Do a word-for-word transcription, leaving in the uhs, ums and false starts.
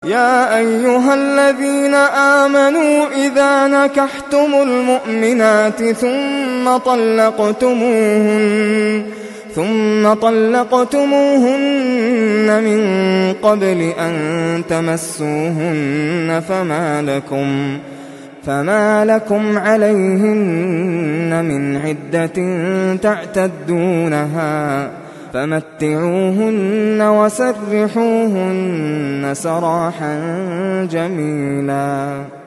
يا أيها الذين آمنوا إذا نكحتم المؤمنات ثم طلقتموهن ثم طلقتموهن من قبل أن تمسوهن فما لكم فما لكم عليهن من عدة تعتدونها فمتعوهن وسرحوهن سراحا جميلا.